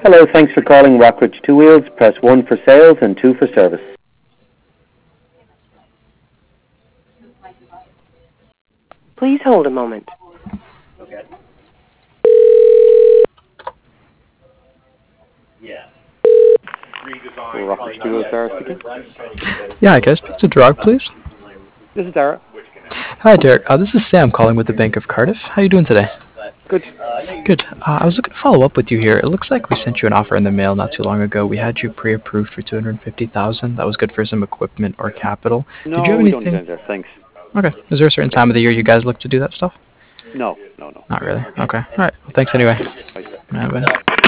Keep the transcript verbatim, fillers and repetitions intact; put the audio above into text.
Hello, thanks for calling Rockridge Two Wheels. Press one for sales and two for service. Please hold a moment. Okay. Yeah. Rockridge Two Wheels, Dara speaking. Yeah, I guess speak to Derek, please. This is Dara. Hi, Derek. Uh, this is Sam calling with the Bank of Cardiff. How you doing today? Good. Good. Uh, I was looking to follow up with you here. It looks like we sent you an offer in the mail not too long ago. We had you pre-approved for two hundred fifty thousand dollars. That was good for some equipment or capital. No, Did you have we anything? don't need that. Thanks. Okay. Is there a certain time of the year you guys look to do that stuff? No, no, no. Not really. Okay. All right. Well, thanks anyway. Bye. Yeah, bye.